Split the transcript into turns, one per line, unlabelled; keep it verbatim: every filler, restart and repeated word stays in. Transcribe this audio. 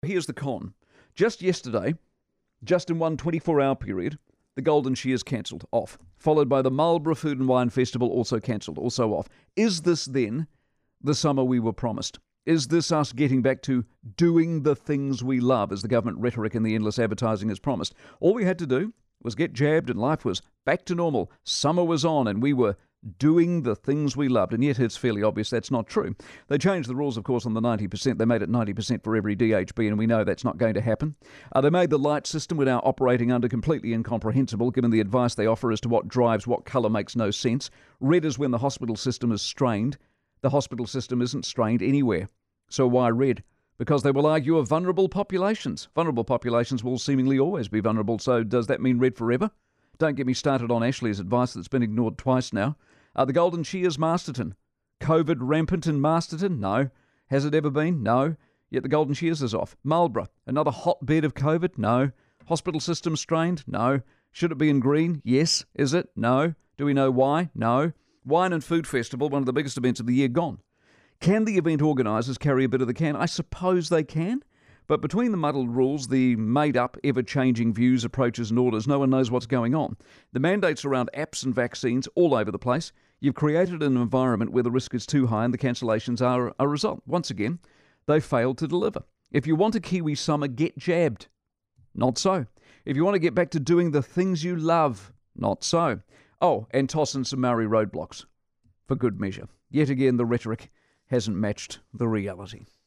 Here's the con. Just yesterday, just in one twenty-four hour period, the Golden Shears cancelled, off, followed by the Marlborough Food and Wine Festival, also cancelled, also off. Is this then the summer we were promised? Is this us getting back to doing the things we love, as the government rhetoric and the endless advertising has promised? All we had to do was get jabbed and life was back to normal. Summer was on and we were doing the things we loved, and yet it's fairly obvious that's not true. They changed the rules, of course, on the ninety percent. They made it ninety percent for every D H B, and we know that's not going to happen. Uh, they made the light system we're now operating under completely incomprehensible, given the advice they offer as to what drives what colour makes no sense. Red is when the hospital system is strained. The hospital system isn't strained anywhere. So why red? Because they will argue of vulnerable populations. Vulnerable populations will seemingly always be vulnerable, so does that mean red forever? Don't get me started on Ashley's advice that's been ignored twice now. Are the Golden Shears Masterton? COVID rampant in Masterton? No. Has it ever been? No. Yet the Golden Shears is off. Marlborough, another hotbed of COVID? No. Hospital system strained? No. Should it be in green? Yes. Is it? No. Do we know why? No. Wine and Food Festival, one of the biggest events of the year, gone. Can the event organisers carry a bit of the can? I suppose they can. But between the muddled rules, the made-up, ever-changing views, approaches and orders, no one knows what's going on. The mandates around apps and vaccines all over the place. You've created an environment where the risk is too high and the cancellations are a result. Once again, they failed to deliver. If you want a Kiwi summer, get jabbed. Not so. If you want to get back to doing the things you love, not so. Oh, and toss in some Maori roadblocks. For good measure. Yet again, the rhetoric hasn't matched the reality.